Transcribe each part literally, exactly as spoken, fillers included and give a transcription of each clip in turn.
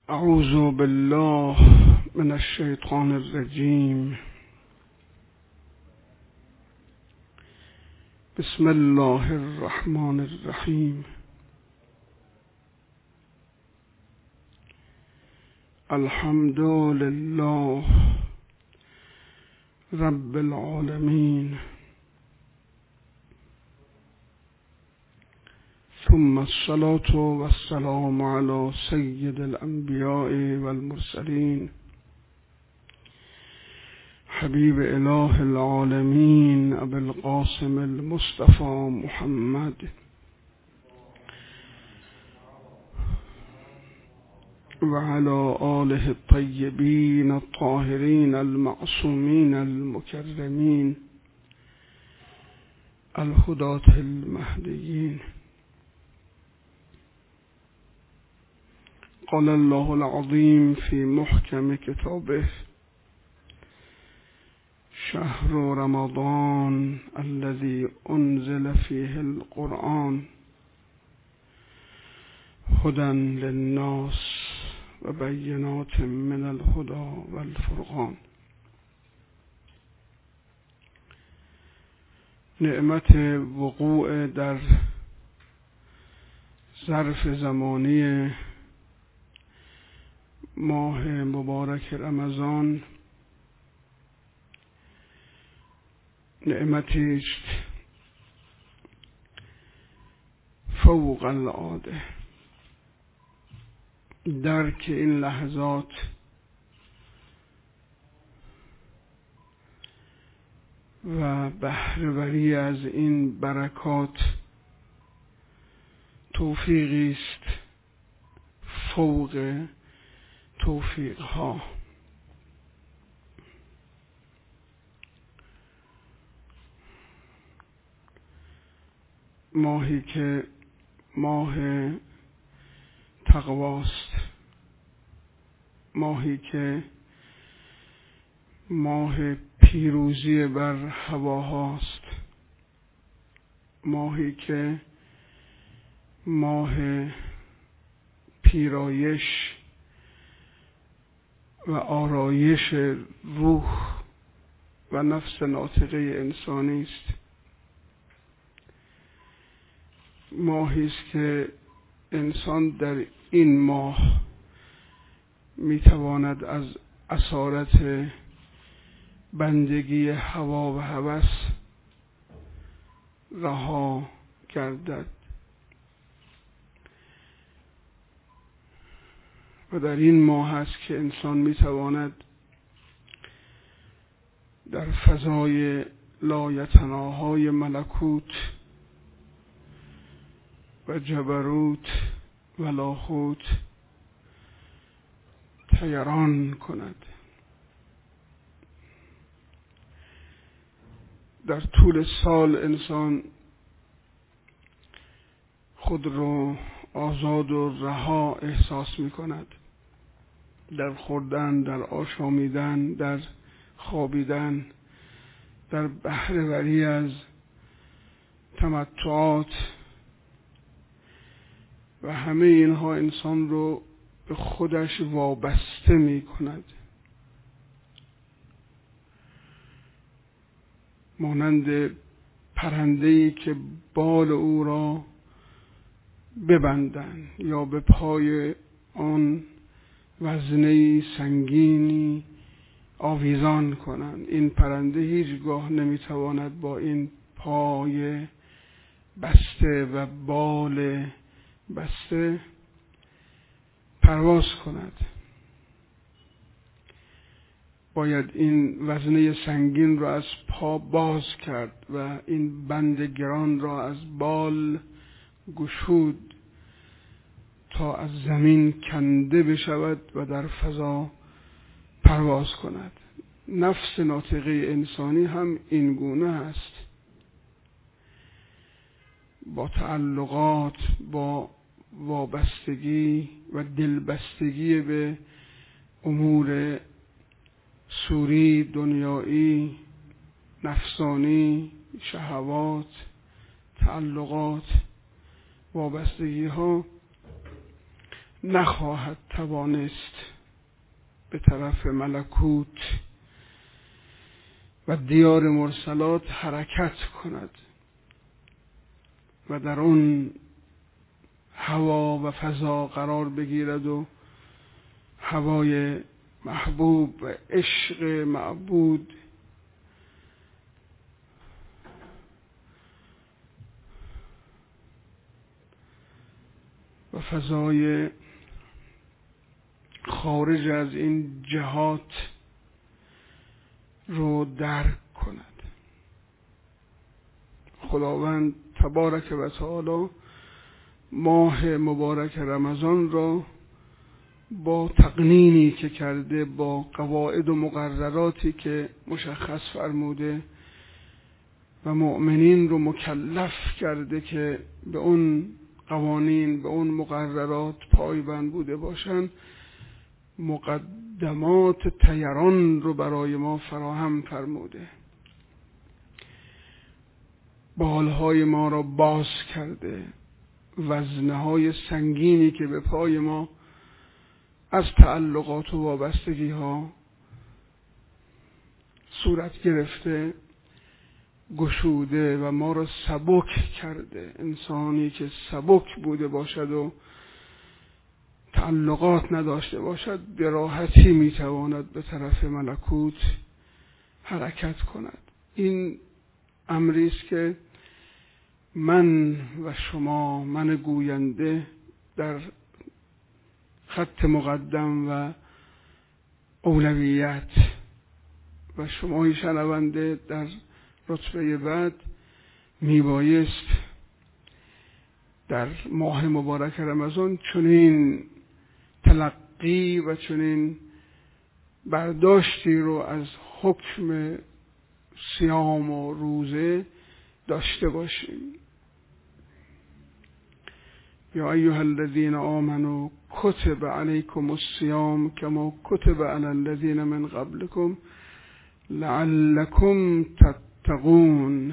اعوذ بالله من الشیطان الرجیم. بسم الله الرحمن الرحیم. الحمد لله رب العالمین، ثم الصلاة والسلام على سید الانبیاء والمرسلین حبیب اله العالمین ابی القاسم المصطفى محمد وعلى آله الطيبين الطاهرين المعصومين المكرمين الهداة المهديين. قال الله العظيم في محكم كتابه: شهر رمضان الذي أنزل فيه القرآن هدى للناس وبينات من الهدى والفرقان. نعمت وقوع در ظرف زمانی ماه مبارک رمضان نعمتی است فوق العاده. درک این لحظات و بهره‌وری از این برکات توفیقی است فوق توفیق‌ها. ماهی که ماه تقواست، ماهی که ماه پیروزی بر هواهاست، ماهی که ماه پیرایش و آرایش روح و نفس ناطقه انسانی است. ماهی است که انسان در این ماه میتواند از اسارت بندگی هوا و هوس رها گردد و در این ماه است که انسان میتواند در فضای لایتناهای ملکوت و جبروت و لاهوت طیران کند. در طول سال انسان خود رو آزاد و رها احساس می کند، در خوردن، در آشامیدن، در خوابیدن، در بهره‌وری از تمتعات و همه اینها انسان رو به خودش وابسته می کند، مانند پرنده‌ای که بال او را ببندن یا به پای آن وزنه سنگینی آویزان کنند. این پرنده هیچگاه نمیتواند با این پای بسته و بال بسته پرواز کند. باید این وزنه سنگین را از پا باز کرد و این بند گران را از بال گشود تا از زمین کنده بشود و در فضا پرواز کند. نفس ناطقه انسانی هم این گونه است، با تعلقات، با وابستگی و دلبستگی به امور سوری، دنیایی، نفسانی، شهوات، تعلقات، وابستگی ها نخواهد توانست به طرف ملکوت و دیار مرسلات حرکت کند و در اون هوا و فضا قرار بگیرد و هوای محبوب و عشق معبود و فضای خارج از این جهات رو درک کند. خداوند تبارک و تعالی ماه مبارک رمضان را با تقنینی که کرده، با قواعد و مقرراتی که مشخص فرموده و مؤمنین رو مکلف کرده که به اون قوانین، به اون مقررات پایبند بوده باشند، مقدمات طیران رو برای ما فراهم فرموده. بالهای ما را باز کرده، وزنهای سنگینی که به پای ما از تعلقات و وابستگی ها صورت گرفته گشوده و ما را سبک کرده. انسانی که سبک بوده باشد و تعلقات نداشته باشد به راحتی میتواند به طرف ملکوت حرکت کند. این امری است که من و شما، من گوینده در خط مقدم و اولویت و شمای شنونده در رتبه بعد میبایست در ماه مبارک رمضان چنین تلقی و چنین برداشتی رو از حکم صیام و روزه داشته باشیم. یا ایها الذین آمنوا کتب علیکم الصیام کما کتب علی الذین من قبلکم لعلکم تتقون.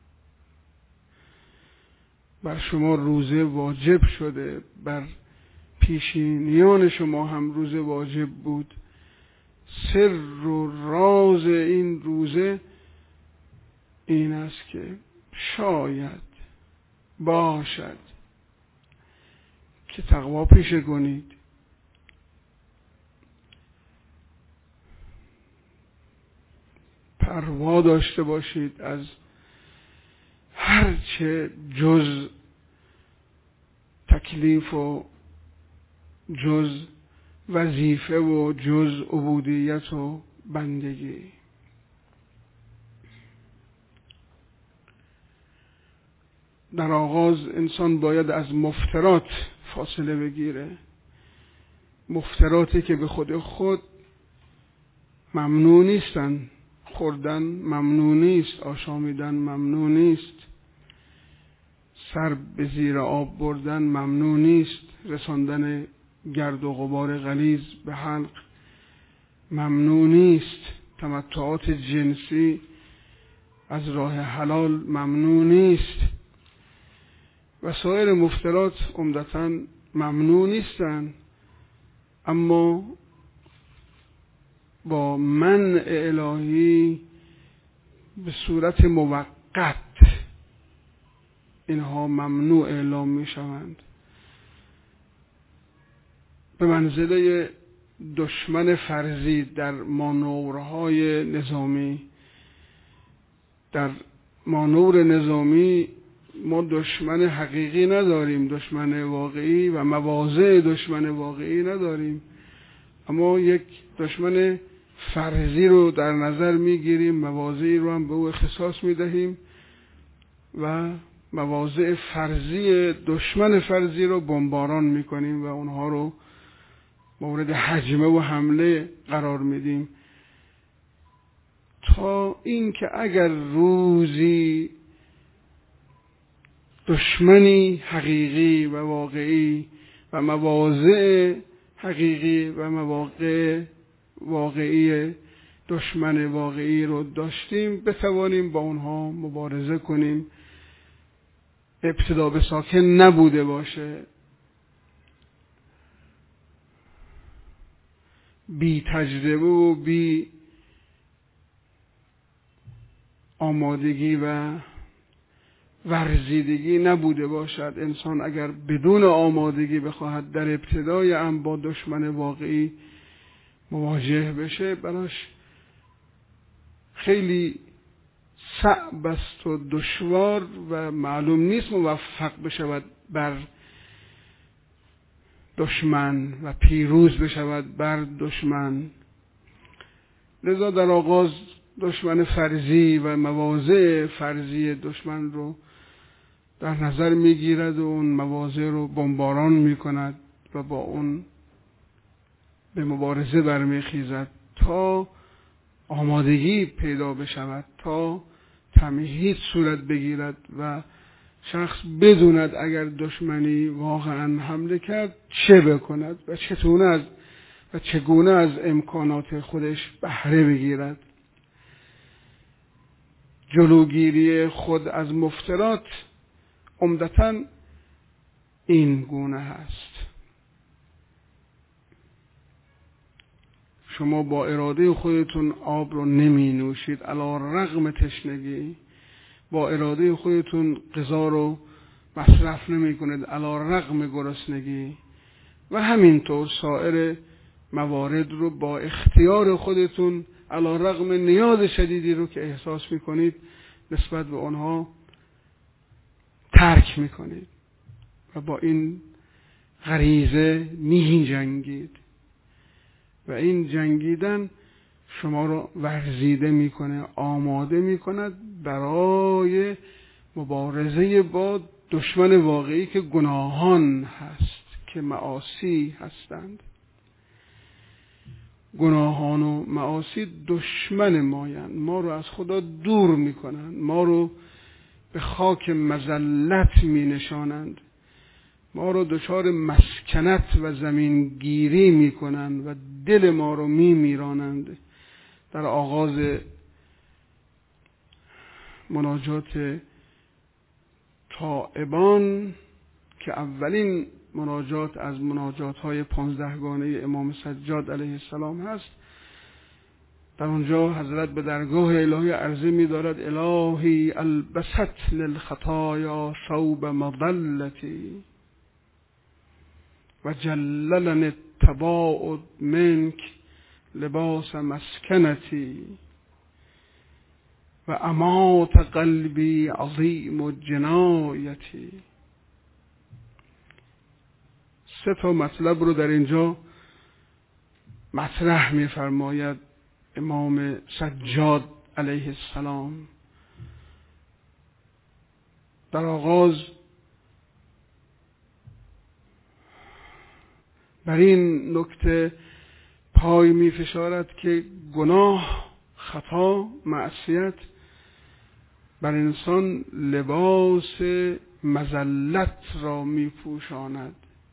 بر شما روزه واجب شده، بر پیشینیان شما هم روزه واجب بود. سر و راز این روزه این است که شاید باشد که تقوا پیشه کنید، پروا داشته باشید از هرچه جز تکلیف و جز وظیفه و جز عبودیت و بندگی. در آغاز انسان باید از مفترات فاصله بگیره، مفتراتی که به خود خود ممنوع نیستن. خوردن ممنوع نیست، آشامیدن ممنوع نیست، سر به زیر آب بردن ممنوع نیست، رساندن گرد و غبار غلیظ به حلق ممنوع نیست، تمتعات جنسی از راه حلال ممنوع نیست و سایر مفترات عمدتاً ممنوع نیستن، اما با منع الهی به صورت موقت اینها ممنوع اعلام می شوند. به منزله دشمن فرضی در مانورهای نظامی. در مانور نظامی ما دشمن حقیقی نداریم، دشمن واقعی و مواضع دشمن واقعی نداریم، اما یک دشمن فرضی رو در نظر میگیریم، مواضعی رو هم به او اختصاص میدهیم و مواضع فرضی دشمن فرضی رو بمباران میکنیم و اونها رو مورد هجمه و حمله قرار میدیم، تا اینکه اگر روزی دشمنی حقیقی و واقعی و مواضع حقیقی و مواقع واقعی دشمن واقعی رو داشتیم، بتوانیم با اونها مبارزه کنیم. ابتدا به ساکن نبوده باشه، بی تجربه و بی آمادگی و ورزیدگی نبوده باشد. انسان اگر بدون آمادگی بخواهد در ابتدای امر با دشمن واقعی مواجه بشه، براش خیلی صعب است و دشوار و معلوم نیست موفق بشود بر دشمن و پیروز بشود بر دشمن. لذا در آغاز دشمن فرضی و مواضع فرضی دشمن رو در نظر میگیرد و اون مواضع رو بمباران میکند و با اون به مبارزه برمیخیزد تا آمادگی پیدا بشود، تا تمهید صورت بگیرد و شخص بدوند اگر دشمنی واقعا حمله کرد چه بکند و چطور از و چگونه از امکانات خودش بهره بگیرد. جلوگیری خود از مفترات عمدتاً این گونه هست. شما با اراده خودتون آب رو نمی نوشید علی رغم تشنگی، با اراده خودتون غذا رو مصرف نمی کنید علی رغم گرسنگی، و همینطور سایر موارد رو با اختیار خودتون علی رغم نیاز شدیدی رو که احساس می کنید نسبت به آنها ترک می کنید و با این غریزه می جنگید و این جنگیدن شما رو ورزیده میکنه، آماده میکند برای مبارزه با دشمن واقعی که گناهان هست، که معاصی هستند. گناهان و معاصی دشمن مایند، ما رو از خدا دور میکنند، ما رو به خاک مذلت مینشانند، ما رو دچار مسکنت و زمینگیری میکنند و دل ما رو میمیرانند. در آغاز مناجات تائبان که اولین مناجات از مناجات های پانزدهگانه امام سجاد علیه السلام هست، در اونجا حضرت به درگاه الهی عرضه می دارد: الهی البست للخطایا ثوب مضلتی و جللن التباعد منک لباس مسکنتی و امات قلبی عظیم جنایتی. سه تا مطلب رو در اینجا مطرح می فرماید امام سجاد علیه السلام. در آغاز بر این نکته پای می فشارد که گناه، خطا، معصیت بر انسان لباس مذلت را می پوشاند،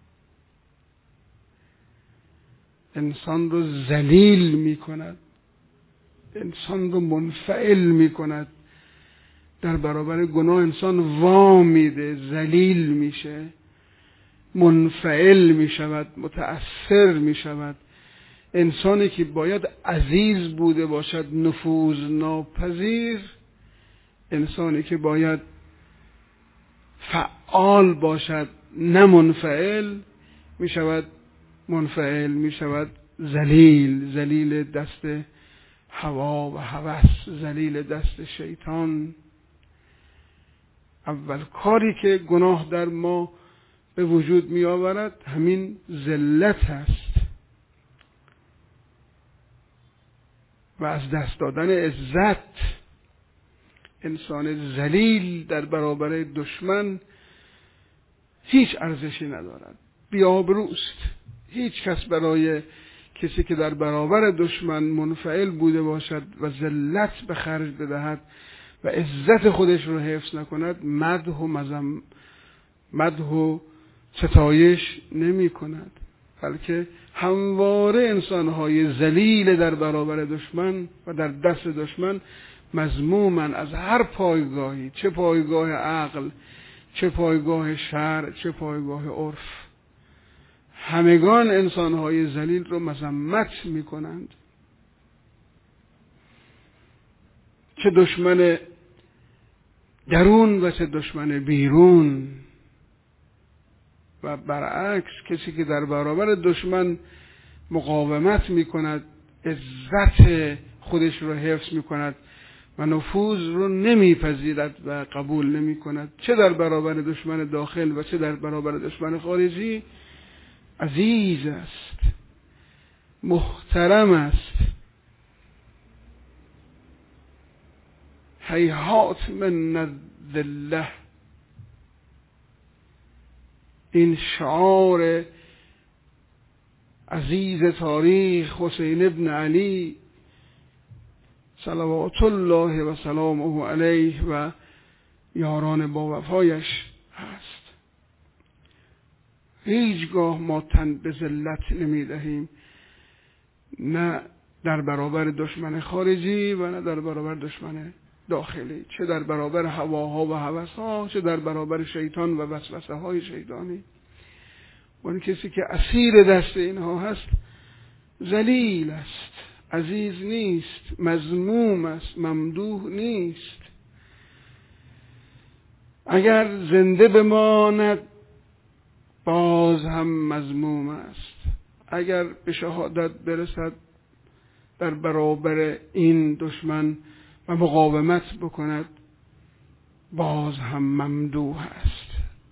انسان رو ذلیل می کند، انسان رو منفعل می کند. در برابر گناه انسان وا میده، ذلیل میشه، منفعل می شود، متأثر می شود. انسانی که باید عزیز بوده باشد، نفوذ ناپذیر، انسانی که باید فعال باشد نه منفعل، می شود منفعل، می شود ذلیل، ذلیل دست هوا و هوس، ذلیل دست شیطان. اول کاری که گناه در ما به وجود می آورد همین ذلت است و از دست دادن عزت. انسان ذلیل در برابر دشمن هیچ ارزشی ندارد، بی‌آبروست. هیچ کس برای کسی که در برابر دشمن منفعل بوده باشد و ذلت به خرج بدهد و عزت خودش رو حفظ نکند، مدح و مذم مدح و ستایش نمی کند، بلکه همواره انسان‌های ذلیل در برابر دشمن و در دست دشمن مذمومن از هر پایگاهی، چه پایگاه عقل، چه پایگاه شرع، چه پایگاه عرف. همگان انسانهای ذلیل رو مذمت میکنند، چه دشمن درون و چه دشمن بیرون. و برعکس کسی که در برابر دشمن مقاومت میکند، عزت خودش رو حفظ میکند و نفوذ رو نمیپذیرد و قبول نمیکند، چه در برابر دشمن داخل و چه در برابر دشمن خارجی، عزیز است، محترم است. هیهات من الذله، این شعار عزیز تاریخ حسین ابن علی صلوات الله و سلامه علیه و یاران با وفایش هست. هیچگاه ما تن به ذلت نمی دهیم، نه در برابر دشمن خارجی و نه در برابر دشمن داخلی، چه در برابر هواها و هوسها، چه در برابر شیطان و وسوسه های شیطانی. اون کسی که اسیر دست اینها هست ذلیل است، عزیز نیست، مذموم است، ممدوح نیست. اگر زنده بماند باز هم مذموم است، اگر به شهادت برسد در برابر این دشمن و مقاومت بکند باز هم ممدوح است.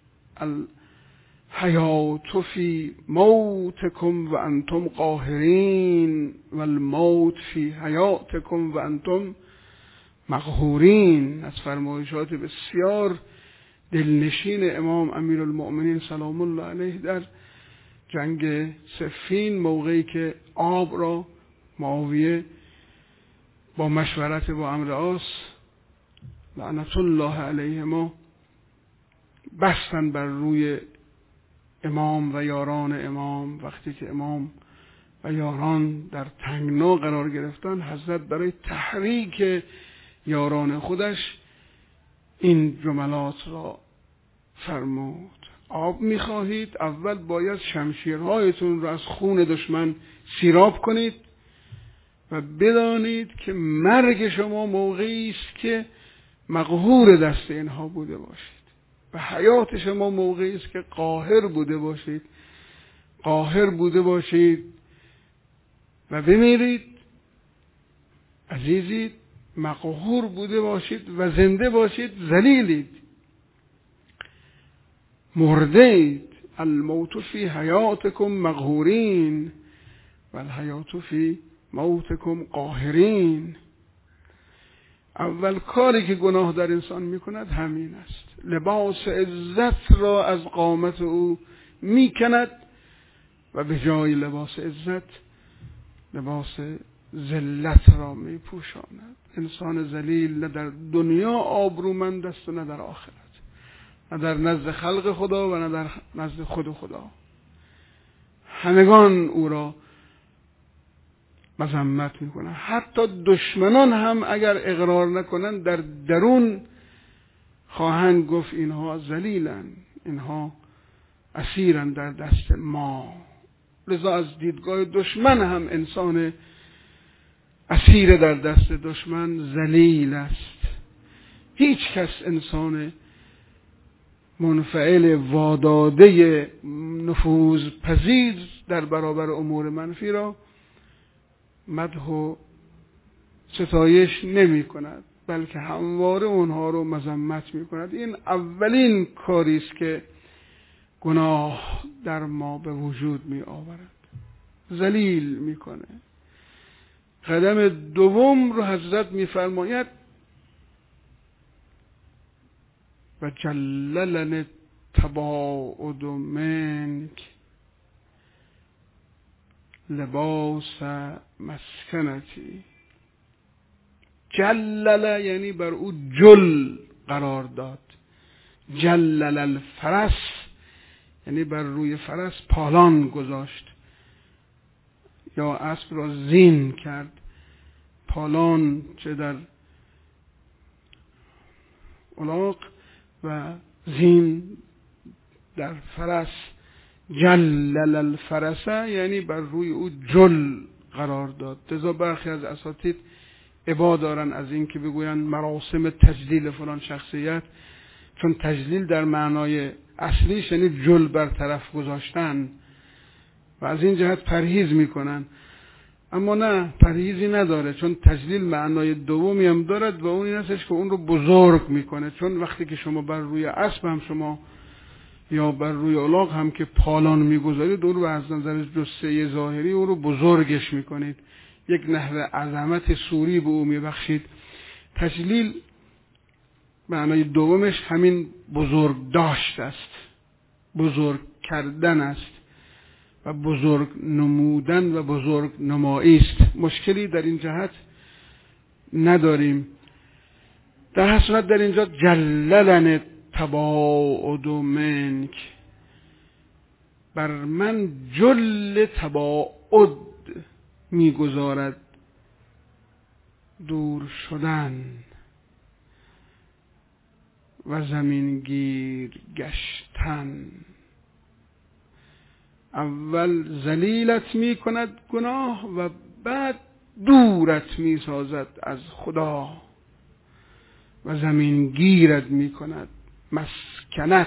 الحیات فی موتکم و انتم قاهرین و الموت فی حیاتکم و انتم مقهورین. از فرمایشات بسیار دلنشین امام امیرالمؤمنین سلام الله علیه در جنگ صفین، موقعی که آب را معاویه با مشورت با عمرو عاص لعنت الله علیهما بستن بر روی امام و یاران امام، وقتی که امام و یاران در تنگنا قرار گرفتن، حضرت برای تحریک یاران خودش این جملات را فرمود: آب میخواهید؟ اول باید شمشیرهایتون را از خون دشمن سیراب کنید و بدانید که مرگ شما موقعی است که مقهور دست اینها بوده باشید و حیات شما موقعی است که قاهر بوده باشید، قاهر بوده باشید و بمیرید. عزیزید، مقهور بوده باشید و زنده باشید، ذلیلید، مرده اید. الموت فی حیاتکم مقهورین و الحیات فی موتکم قاهرین. اول کاری که گناه در انسان میکند همین است، لباس عزت را از قامت او میکند و به جای لباس عزت لباس ذلت را میپوشاند. انسان ذلیل نه در دنیا آبرومند است و نه در آخرت، نه در نزد خلق خدا و نه در نزد خود خدا. همگان او را مذمت میکنند. حتی دشمنان هم اگر اقرار نکنند در درون خواهند گفت اینها ذلیلند، اینها اسیرند در دست ما. لذا از دیدگاه دشمن هم انسان اسیر در دست دشمن ذلیل است. هیچ کس انسان منفعل واداده نفوذ پذیر در برابر امور منفی را مدح و ستایش نمی کند، بلکه همواره اونها رو مذمت می کند. این اولین کاری است که گناه در ما به وجود می آورد، ذلیل می کنه. قدم دوم رو حضرت می فرماید: و جللن تباعد منک لباس مسکنتی. جلل یعنی بر او جل قرار داد، جلل الفرس یعنی بر روی فرس پالان گذاشت یا اسب را زین کرد. پالان چه در الاغ و زین در فرس جلل الفرسه یعنی بر روی او جل قرار داد. لذا برخی از اساتید ابا دارن از این که بگوین مراسم تجلیل فلان شخصیت، چون تجلیل در معنای اصلیش یعنی جل بر طرف گذاشتن و از این جهت پرهیز میکنن. اما نه، پرهیزی نداره، چون تجلیل معنای دومی هم دارد و اون این هستش که اون رو بزرگ میکنه. چون وقتی که شما بر روی اسب هم شما یا بر روی الاغ هم که پالان میگذارید، اون رو از نظر جثه ظاهری اون رو بزرگش میکنید، یک نحو عظمت صوری به او میبخشید. تجلیل معنای دومش همین بزرگ داشت است، بزرگ کردن است و بزرگ نمودن و بزرگ نمایی است. مشکلی در این جهت نداریم. در هر صورت در اینجا جللن تباعد منک، بر من جل تباعد میگذارد، دور شدن و زمینگیر گشتن. اول ذلیلت می کند گناه و بعد دورت می سازد از خدا و زمینگیرت می کند. مسکنت،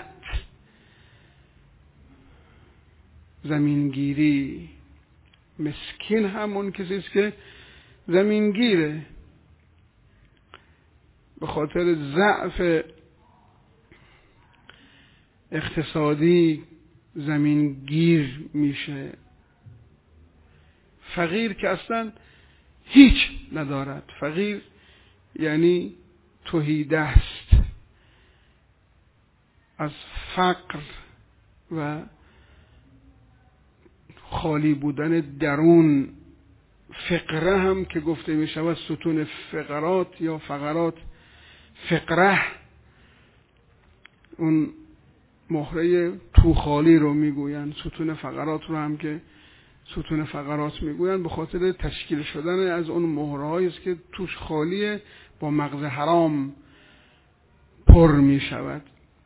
زمینگیری. مسکین همون کسی است که زمینگیره، به خاطر ضعف اقتصادی زمینگیر میشه. فقیر که اصلا هیچ ندارد، فقیر یعنی تهیده است. از فقر و خالی بودن درون، فقره هم که گفته می شود ستون فقرات یا فقرات، فقره اون مهره تو خالی رو میگوین، ستون فقرات رو هم که ستون فقرات میگوین به خاطر تشکیل شدن از اون مهرهایی است که توش خالیه، با مغز حرام پر می شود.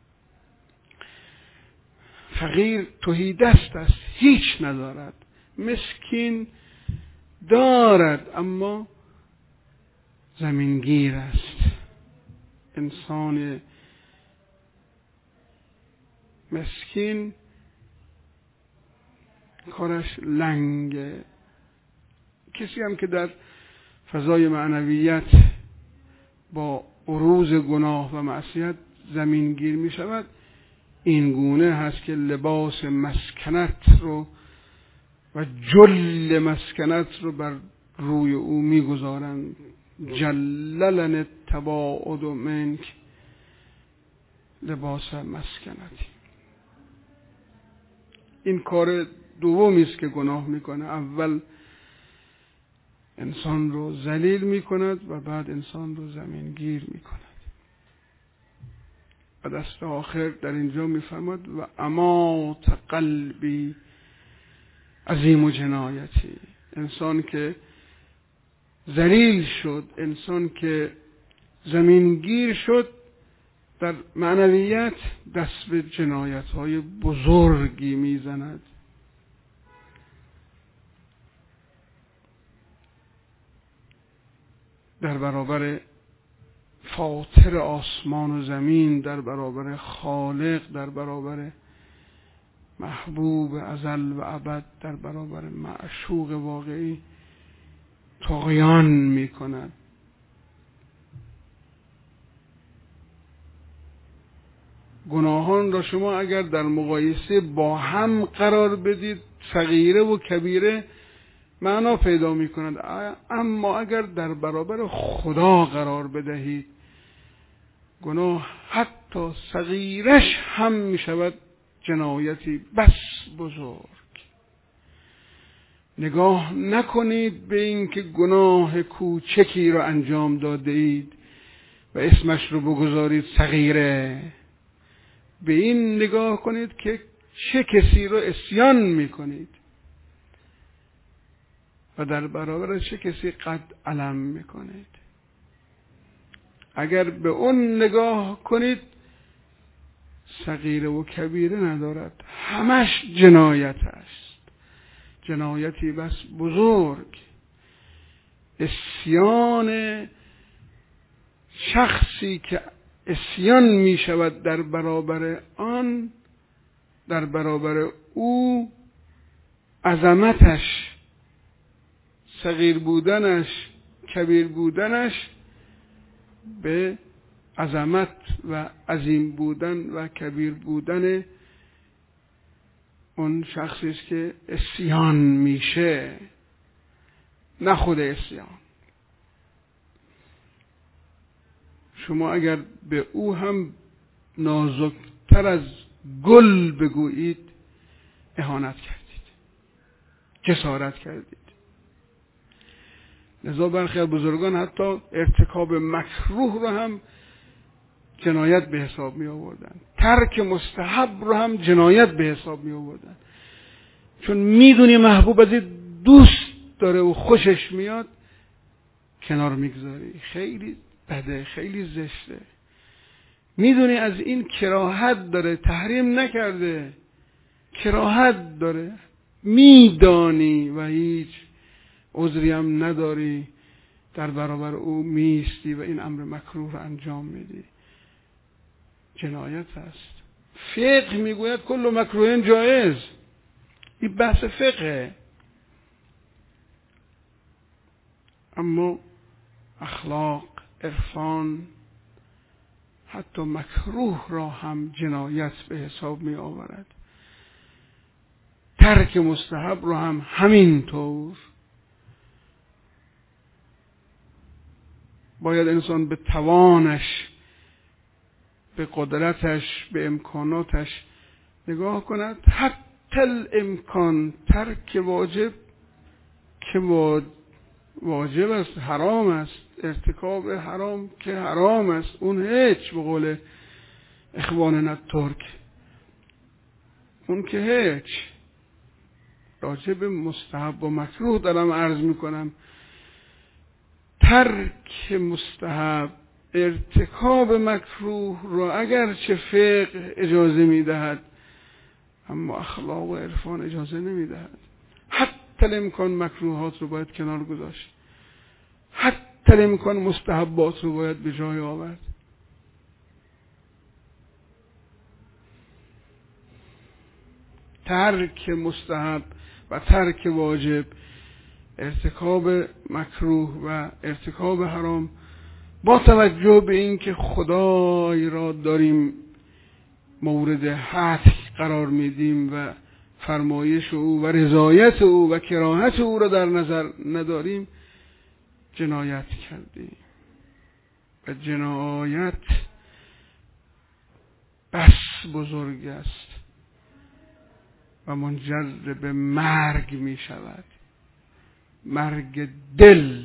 فقیر تهی دست است، هیچ ندارد. مسکین دارد اما زمینگیر است. انسان مسکین کارش لنگه. کسی هم که در فضای معنویت با عروض گناه و معصیت زمینگیر می شود، این گونه هست که لباس مسکنت رو و جل مسکنت رو بر روی او می گذارند. جللن تباعد منک، لباس مسکنتی. این کار دومی است که گناه میکنه. اول انسان رو ذلیل میکند و بعد انسان رو زمینگیر میکند. و دست آخر در اینجا میفرماد و امات قلبی عظیم و جنایتی. انسان که ذلیل شد، انسان که زمینگیر شد، در معنویت دست به جنایت‌های بزرگی میزند. در برابر فاطر آسمان و زمین، در برابر خالق، در برابر محبوب ازل و ابد، در برابر معشوق واقعی طغیان میکند. گناهان را شما اگر در مقایسه با هم قرار بدید، صغیره و کبیره معنا پیدا می کند. اما اگر در برابر خدا قرار بدهید، گناه حتی صغیرش هم می شود جنایتی بس بزرگ. نگاه نکنید به این که گناه کوچکی را انجام داده اید و اسمش رو بگذارید صغیره. به این نگاه کنید که چه کسی رو عصیان می کنید و در برابر چه کسی قد علم می کنید. اگر به اون نگاه کنید، صغیره و کبیره ندارد، همش جنایت است، جنایتی بس بزرگ. عصیان شخصی که عصیان می شود در برابر آن، در برابر او عظمتش، صغیر بودنش، کبیر بودنش به عظمت و عظیم بودن و کبیر بودن اون شخصی است که عصیان میشه، نه خود عصیان. شما اگر به او هم نازکتر از گل بگویید اهانت کردید، جسارت کردید. لذا برخی از بزرگان حتی ارتکاب مکروه رو هم جنایت به حساب می آوردن، ترک مستحب رو هم جنایت به حساب می آوردن. چون میدونی محبوب از دوست داره و خوشش میاد، کنار میگذاری. خیلی بده، خیلی زشته. میدونی از این کراهت داره، تحریم نکرده، کراهت داره، میدانی و هیچ عذری هم نداری، در برابر او میستی و این امر مکروه رو انجام میدی، جنایت است. فقه میگوید کل مکروه جایز، این بحث فقه. اما اخلاق، عرفان حتی مکروه را هم جنایت به حساب می آورد، ترک مستحب را هم همینطور. باید انسان به توانش، به قدرتش، به امکاناتش نگاه کند. حتی الامکان ترک واجب که واجب است، حرام است، ارتکاب حرام که حرام است، اون هیچ، به قول اخواننا ترک، اون که هیچ. راجع به مستحب و مکروه دارم عرض میکنم. ترک مستحب، ارتکاب مکروه را اگر چه فقه اجازه میدهد، اما اخلاق و عرفان اجازه نمیدهد. حتی الامکان مکروهات رو باید کنار گذاشت، حتی الامکان مستحبات رو باید به جای آورد. ترک مستحب و ترک واجب، ارتکاب مکروه و ارتکاب حرام، با توجه به این که خدای را داریم مورد حد قرار میدیم و فرمایش او و رضایت او و کراهت او را در نظر نداریم، جنایت کردیم. و جنایت بس بزرگ است و منجر به مرگ می شود، مرگ دل،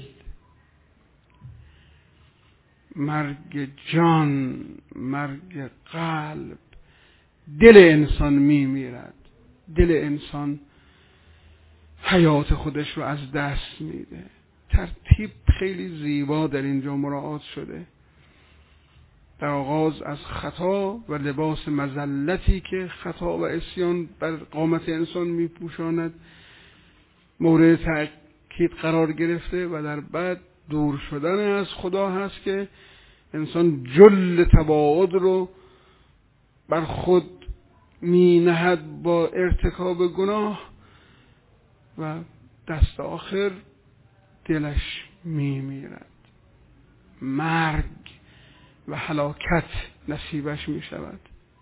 مرگ جان، مرگ قلب. دل انسان می میرد، دل انسان حیات خودش رو از دست میده. ترتیب خیلی زیبا در اینجا مراعات شده. در آغاز از خطا و لباس مذلتی که خطا و عصیان بر قامت انسان میپوشاند مورد تأکید قرار گرفته و در بعد دور شدن از خدا هست که انسان جل تباعد رو بر خود می نهد با ارتکاب گناه و دست آخر دلش می میرد، مرگ و هلاکت نصیبش می شود.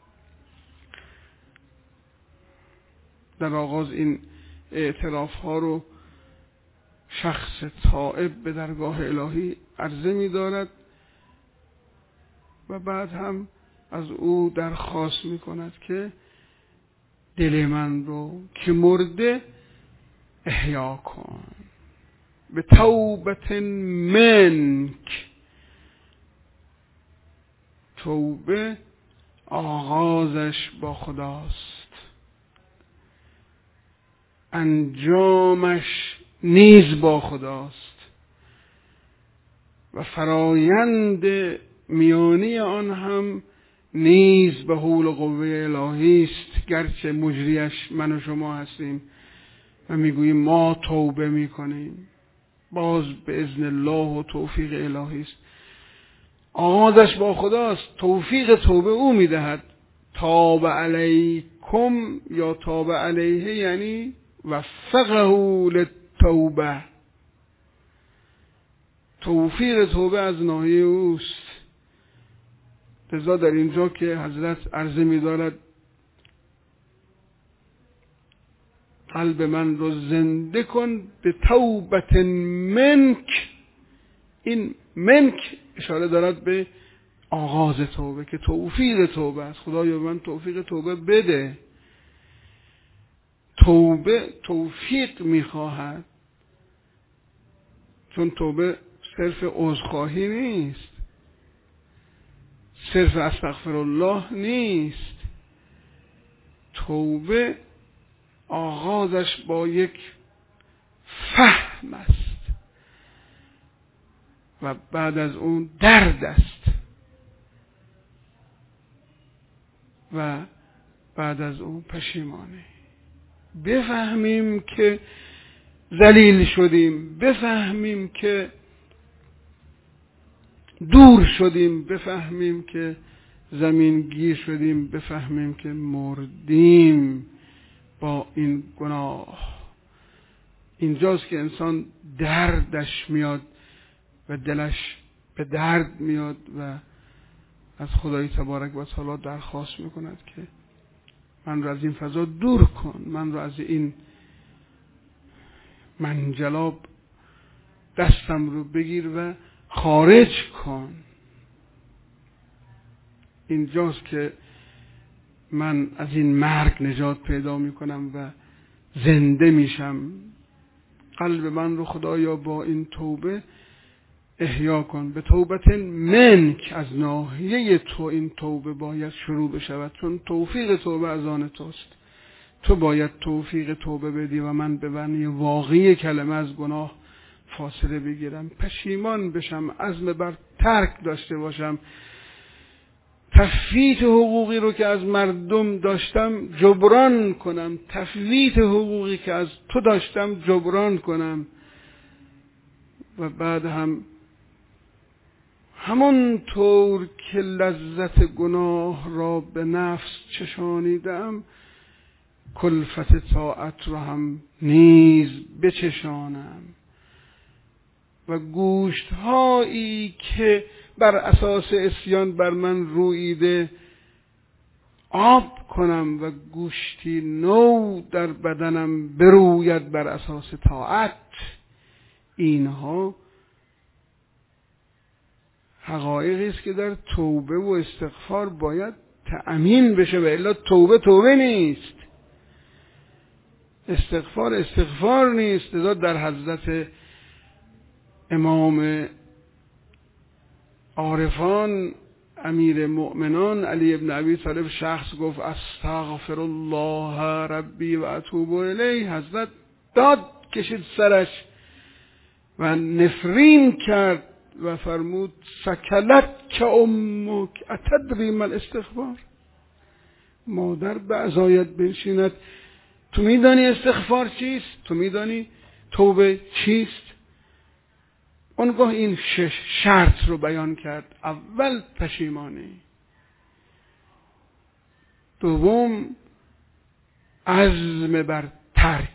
در آغاز این اعتراف ها رو شخص تائب به درگاه الهی عرضه می دارد و بعد هم از او درخواست می کند که دل من رو که مرده احیا کن به توبت منک. توبه آغازش با خداست، انجامش نیز با خداست و فرایند میانی آن هم نیز به حول و قوه الهی است، گرچه مجریش من و شما هستیم و میگوییم ما توبه میکنیم، باز به اذن الله و توفیق الهی است. آغازش با خداست، توفیق توبه او میدهد. تاب علیکم یا تاب علیه یعنی وفقه للتوبه، توفیق توبه از ناحیه اوست. لذا در اینجا که حضرت عرضه می‌دارد قلب من رو زنده کن به توبت منک، این منک اشاره دارد به آغاز توبه که توفیق توبه است. خدایا من توفیق توبه بده. توبه توفیق میخواهد، چون توبه صرف عذرخواهی نیست، صرف استغفر الله نیست. توبه آغازش با یک فهم است و بعد از اون درد است و بعد از اون پشیمانه. بفهمیم که ذلیل شدیم، بفهمیم که دور شدیم، بفهمیم که زمین گیر شدیم، بفهمیم که مردیم با این گناه. اینجاست که انسان دردش میاد و دلش به درد میاد و از خدای تبارک و تعالی درخواست میکند که من رو از این فضا دور کن، من رو از این منجلاب دستم رو بگیر و خارج کن. اینجاست که من از این مرگ نجات پیدا میکنم و زنده میشم. قلب من رو خدایا با این توبه احیا کن. به توبت منک، از ناحیه تو این توبه باید شروع بشود، چون توفیق توبه از آن توست. تو باید توفیق توبه بدی و من به معنی واقعی کلمه از گناه فاصله بگیرم، پشیمان بشم، عزم بر ترک داشته باشم، تفویت حقوقی رو که از مردم داشتم جبران کنم، تفویت حقوقی که از تو داشتم جبران کنم و بعد هم همون طور که لذت گناه را به نفس چشانیدم کلفت طاعت را هم نیز بچشانم و گوشت هایی که بر اساس عصیان بر من روییده آب کنم و گوشتی نو در بدنم بروید بر اساس طاعت. اینها حقایقی است که در توبه و استغفار باید تأمین بشه و الا توبه توبه نیست، استغفار استغفار نیست. لذا در حضرت امام عارفان امیر مؤمنان علی ابن ابی طالب شخص گفت استغفر الله ربی و اتوب الیه، حضرت داد کشید سرش و نفرین کرد و فرمود سکلت که امک اتدری ما الاستغفار، مادر به عزایت بنشیند، تو میدانی استغفار چیست؟ تو میدانی توبه چیست؟ اونگاه این شش شرط رو بیان کرد. اول پشیمانی، دوم عزم بر ترک،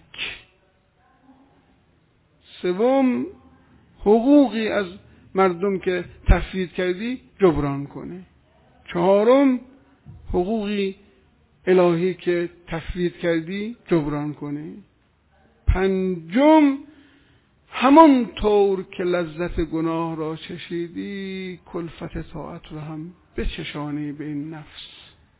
سوم حقوقی از مردم که تفویض کردی جبران کنی، چهارم حقوقی الهی که تفویض کردی جبران کنی، پنجم همون طور که لذت گناه را چشیدی کلفت طاعت را هم بچشانی به این نفس.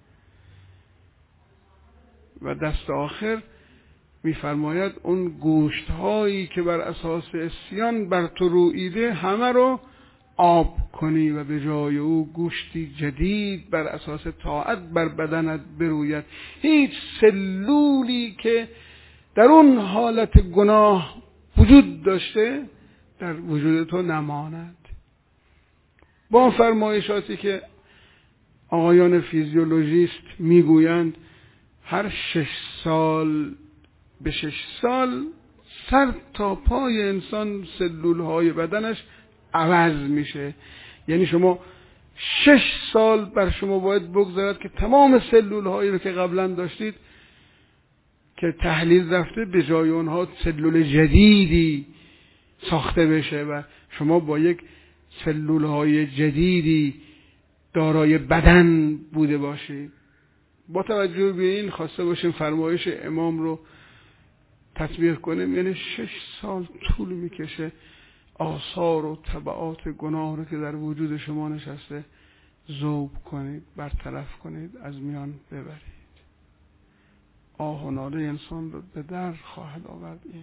و دست آخر میفرماید اون گوشت هایی که بر اساس عصیان بر تو روییده همه رو آب کنی و به جای او گوشتی جدید بر اساس طاعت بر بدنت بروید. هیچ سلولی که در اون حالت گناه وجود داشته در وجود تو نماند. با فرمایشاتی که آقایان فیزیولوژیست میگویند هر شش سال به شش سال سر تا پای انسان سلول های بدنش عوض میشه. یعنی شما شش سال بر شما باید بگذارد که تمام سلول هایی رو که قبلا داشتید که تحلیل رفته به جای اونها سلول جدیدی ساخته بشه و شما با یک سلول های جدیدی دارای بدن بوده باشید. با توجه به این خواسته باشیم فرمایش امام رو تطبیق کنیم، یعنی شش سال طول میکشه آثار و تبعات گناه رو که در وجود شما نشسته ذوب کنید، برطرف کنید، از میان ببرید. آه و ناله انسان رو به در خواهد آورد. این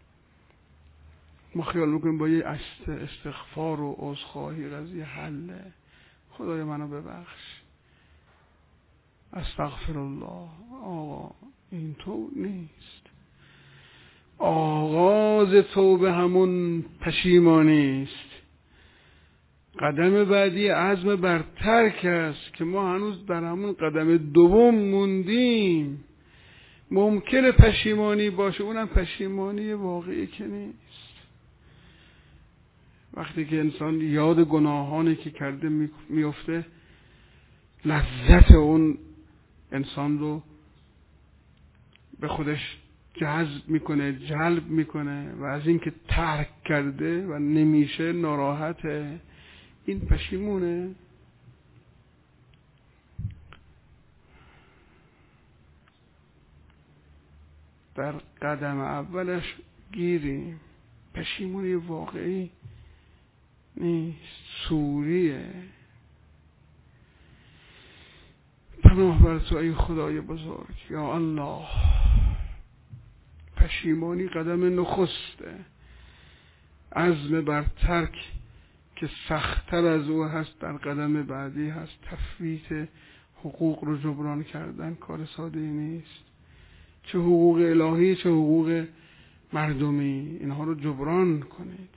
ما خیال میکنیم با یه استغفار و عذرخواهی قضیه حله. خدای منو ببخش، استغفر الله. آقا این تو نیست. آغاز توبه همون پشیمانی است. قدم بعدی عزم بر ترک است که ما هنوز در همون قدم دوم موندیم. ممکنه پشیمانی باشه، اونم پشیمانی واقعی که نیست. وقتی که انسان یاد گناهانی که کرده میفته، لذت اون انسان رو به خودش جذب میکنه، جلب میکنه و از این که ترک کرده و نمیشه ناراحته. این پشیمونه. در قدم اولش گیریم. پشیمونی واقعی نیست، سوریه. پناه بر تو ای خدای بزرگ. یا الله، پشیمانی قدم نخسته. عزم بر ترک که سخت‌تر از او هست در قدم بعدی هست. تفویت حقوق رو جبران کردن کار ساده نیست. چه حقوق الهی چه حقوق مردمی، اینها رو جبران کنید.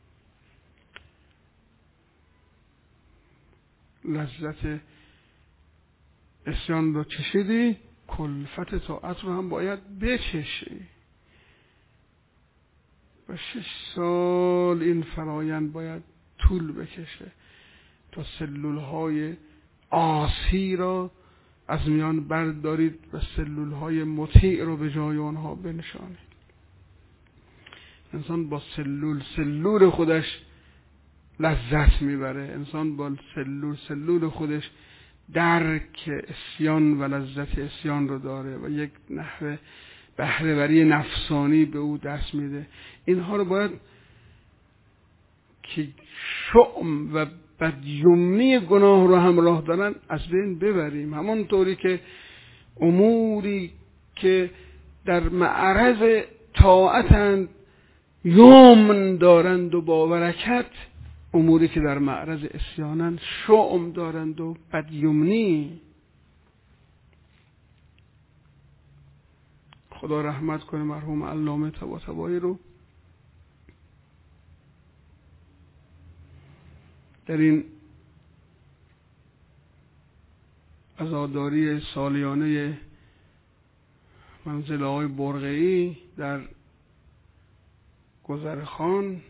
لذت عصیان رو چشیدی، کلفت طاعت رو هم باید بچشی. و شش سال این فرایند باید طول بکشه تا سلول های آسی را از میان بردارید و سلول های مطیع رو به جای آنها بنشانید. انسان با سلول سلول خودش لذت میبره. انسان با سلول سلول خودش درک عصیان و لذت عصیان رو داره و یک نحوه بهره‌وری نفسانی به او دست میده. اینها رو باید که شؤم و بدیمنی گناه رو همراه دارن از بین ببریم. همونطوری که اموری که در معرض طاعتند یمن دارند و با برکت، اموری که در معرض عصیانند شؤم دارند و بدیمنی. خدا رحمت کنه مرحوم علامه طباطبایی رو. در این عزاداری سالیانه منزل آقای برقعی در گذرخان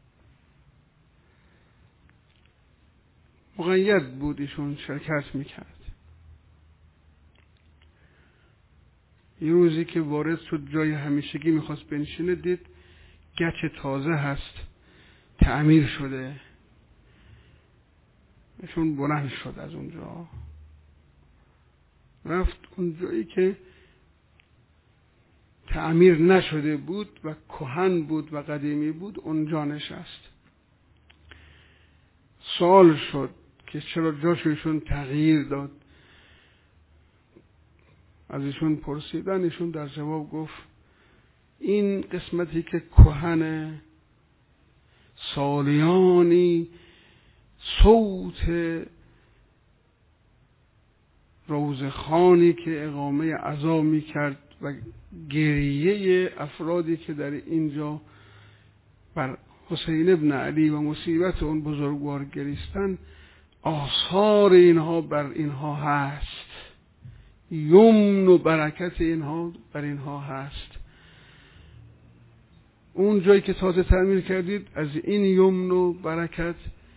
مقید بود، ایشون شرکت میکرد. یه روزی که وارد شد جای همیشگی میخواست بنشینه، دید گچ تازه هست، تعمیر شده. ایشون بلند شد از اونجا، رفت اون جایی که تعمیر نشده بود و کهن بود و قدیمی بود، اونجا نشست. سوال شد که چرا جاش ایشون تغییر داد. از ایشون پرسیدن، ایشون در جواب گفت این قسمتی که کهنه، سالیانی صوت روزخانی که اقامه عزا می کرد و گریه افرادی که در اینجا بر حسین ابن علی و مصیبت اون بزرگوار گریستن، آثار اینها بر اینها هست، یمن و برکت اینها بر اینها هست. اون جایی که تازه تعمیر کردید از این یمن و برکت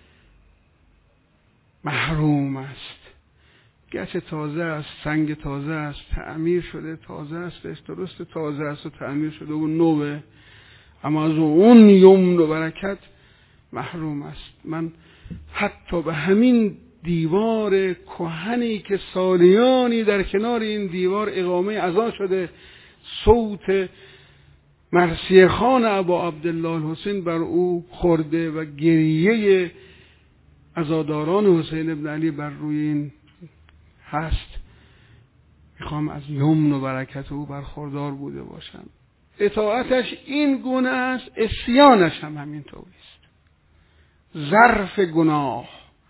محروم است. گچ تازه است، سنگ تازه است، تعمیر شده تازه است، درست تازه است و تعمیر شده و نوه، اما از اون یمن و برکت محروم است. من حتی به همین دیوار کهنی که سالیانی در کنار این دیوار اقامه عزا شده، صوت مرثیه خان ابا عبدالله الحسین بر او خورده و گریه عزاداران حسین ابن علی بر روی این هست، میخوام از یمن و برکت او برخوردار بوده باشم. اطاعتش این گونه است، عصیانش هم همینطور است. ظرف گناه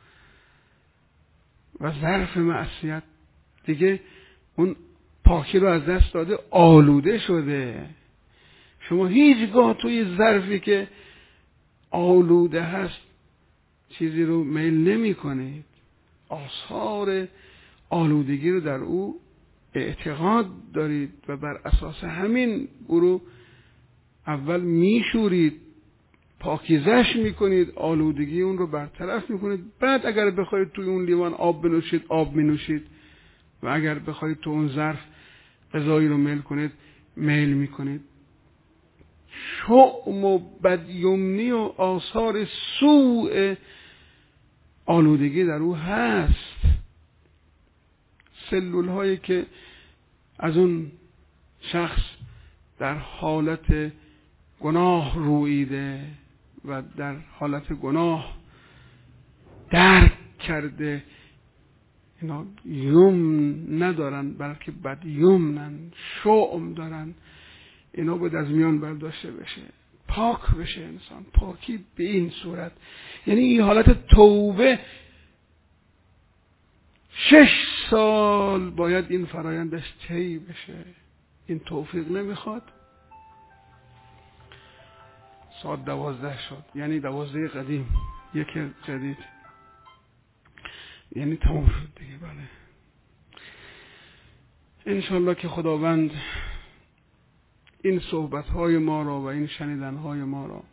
و ظرف معصیت دیگه اون پاکی رو از دست داده، آلوده شده. شما هیچگاه توی ظرفی که آلوده هست چیزی رو میل نمی کنید. آثار آلودگی رو در او اعتقاد دارید و بر اساس همین او رو اول میشورید، پاکیزش میکنید، آلودگی اون رو برطرف میکنید. بعد اگر بخواید توی اون لیوان آب بنوشید آب مینوشید و اگر بخواید تو اون ظرف غذایی رو میل کنید میل میکنید. شؤم و بدیمنی و آثار سوء آلودگی در او هست. سلول هایی که از اون شخص در حالت گناه رویده و در حالت گناه درک کرده، اینا یمن ندارن بلکه بد یمنن، شؤم دارن. اینا باید از میان برداشته بشه، پاک بشه انسان. پاکی به این صورت یعنی این حالت توبه. شش سال باید این فرایندش طی بشه. این توفیق نمیخواد. ساعت دوازده شد، یعنی دوازده قدیم، یک جدید، یعنی تمام شد دیگه. بله انشالله که خداوند این صحبت‌های ما را و این شنیدن‌های ما را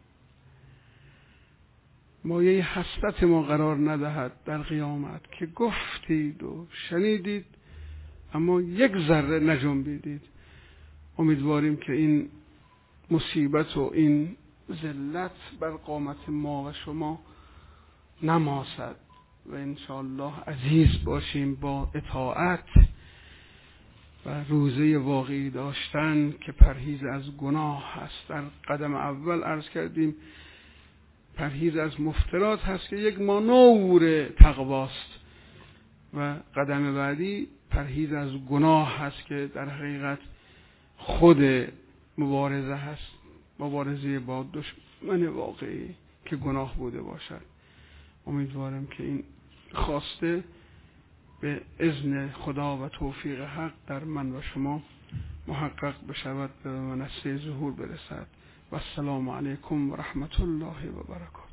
مایه حسرت ما قرار ندهد در قیامت که گفتید و شنیدید اما یک ذره نجنبیدید. امیدواریم که این مصیبت و این ذلت بر قامت ما و شما نماسد و انشاءالله عزیز باشیم با اطاعت و روزه واقعی داشتن که پرهیز از گناه هست. در قدم اول عرض کردیم پرهیز از مفترات هست که یک مانور تقواست و قدم بعدی پرهیز از گناه هست که در حقیقت خود مبارزه هست، مبارزه با دشمن واقعی که گناه بوده باشد. امیدوارم که این خواسته به اذن خدا و توفیق حق در من و شما محقق بشود و به منصه ظهور برسد. و السلام علیکم و رحمت الله و برکاته.